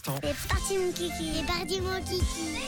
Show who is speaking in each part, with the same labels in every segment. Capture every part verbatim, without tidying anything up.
Speaker 1: l'instant.
Speaker 2: C'est parti mon kiki, c'est parti mon kiki.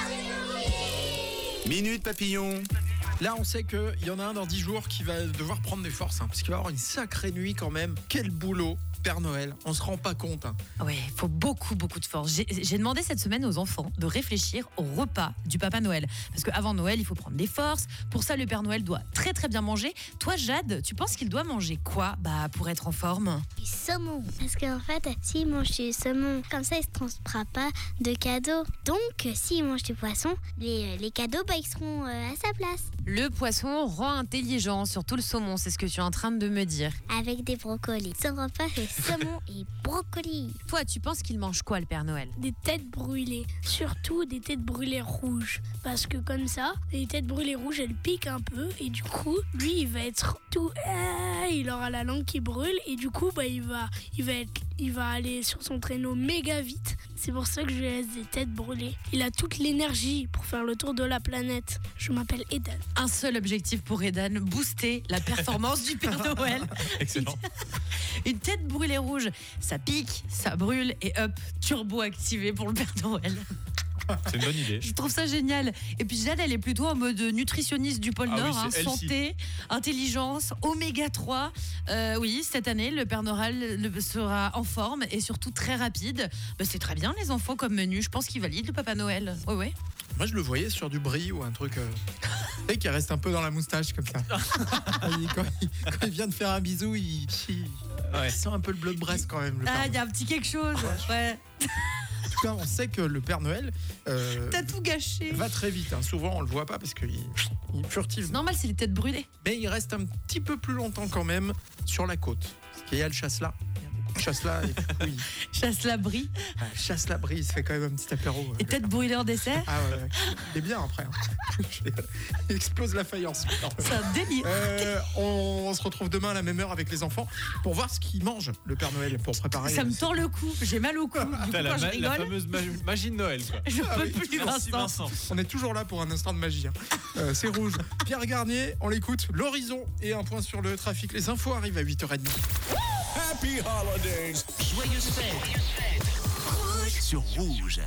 Speaker 3: Minute Papillon.
Speaker 1: Là, on sait qu'il y en a un dans dix jours qui va devoir prendre des forces, hein, parce qu'il va avoir une sacrée nuit quand même. Quel boulot, Père Noël. On se rend pas compte. Hein.
Speaker 4: Ouais, il faut beaucoup, beaucoup de force. J'ai, j'ai demandé cette semaine aux enfants de réfléchir au repas du Papa Noël. Parce qu'avant Noël, il faut prendre des forces. Pour ça, le Père Noël doit très, très bien manger. Toi, Jade, tu penses qu'il doit manger quoi bah, pour être en forme?
Speaker 2: Du saumon. Parce qu'en fait, s'il mange du saumon, comme ça, il ne se transférera pas de cadeaux. Donc, s'il mange du poisson, les, les cadeaux, bah, ils seront euh, à sa place.
Speaker 4: Le poisson rend intelligent, surtout le saumon, c'est ce que tu es en train de me dire.
Speaker 2: Avec des brocolis. Son repas, c'est saumon et brocoli.
Speaker 4: Toi, tu penses qu'il mange quoi, le Père Noël?
Speaker 5: Des têtes brûlées, surtout des têtes brûlées rouges. Parce que comme ça, les têtes brûlées rouges, elles piquent un peu. Et du coup, lui, il va être tout... Ah, il aura la langue qui brûle. Et du coup, bah, il, va, il, va être, il va aller sur son traîneau méga vite. C'est pour ça que je lui laisse des têtes brûlées. Il a toute l'énergie pour faire le tour de la planète. Je m'appelle Eden.
Speaker 4: Un seul objectif pour Eden, booster la performance du Père Noël.
Speaker 3: Excellent.
Speaker 4: Une tête brûlée rouge, ça pique, ça brûle et hop, turbo activé pour le Père Noël.
Speaker 3: C'est une bonne idée.
Speaker 4: Je trouve ça génial. Et puis Jade, elle est plutôt en mode nutritionniste du pôle
Speaker 3: Ah oui,
Speaker 4: Nord, hein,
Speaker 3: c'est elle,
Speaker 4: santé, intelligence, oméga trois. Euh, oui, cette année, le Père Noël le- sera en forme et surtout très rapide. Bah, c'est très bien les enfants comme menu. Je pense qu'ils valident le Papa Noël. Ouais, ouais.
Speaker 1: Moi, je le voyais sur du brie ou un truc... Euh... Et qui reste un peu dans la moustache comme ça. il, quand, il, quand il vient de faire un bisou, il, il,
Speaker 3: Ouais.
Speaker 1: il sent un peu le bleu de Brest quand même. Le Père
Speaker 4: Ah, il y
Speaker 1: Noël.
Speaker 4: a un petit quelque chose. Ouais.
Speaker 1: En tout cas, on sait que le Père Noël euh,
Speaker 4: T'as tout gâché.
Speaker 1: va très vite. Hein. Souvent, on le voit pas parce qu'il il furtive.
Speaker 4: C'est normal, c'est les têtes brûlées.
Speaker 1: Mais il reste un petit peu plus longtemps quand même sur la côte. Parce qu'il y a le chasse-là. Il y a beaucoup de chasse-là. Et oui,
Speaker 4: Chasse la brie.
Speaker 1: chasse-la brie, il se fait quand même un petit apéro. euh,
Speaker 4: Et
Speaker 1: le
Speaker 4: tête
Speaker 1: Père
Speaker 4: brûlée en dessert.
Speaker 1: Ah ouais, ouais. Il est bien après. Hein. Il explose la faïence.
Speaker 4: C'est un délire.
Speaker 1: Euh, on, on se retrouve demain à la même heure avec les enfants pour voir ce qu'il mange le Père Noël pour préparer.
Speaker 4: Ça me tord le cou. J'ai mal au cou. Du coup,
Speaker 3: T'as la,
Speaker 4: quand je
Speaker 3: ma- la
Speaker 4: rigole,
Speaker 3: fameuse ma- magie de Noël, quoi.
Speaker 4: je
Speaker 1: Ah
Speaker 4: peux
Speaker 1: oui,
Speaker 4: plus,
Speaker 3: Merci
Speaker 4: Vincent.
Speaker 3: Vincent.
Speaker 1: On est toujours là pour un instant de magie. Hein. Euh, c'est rouge. Pierre Garnier, on l'écoute. L'horizon et un point sur le trafic. Les infos arrivent à huit heures trente.
Speaker 6: Happy Holidays. Joyeuses fêtes. Sur Rouge.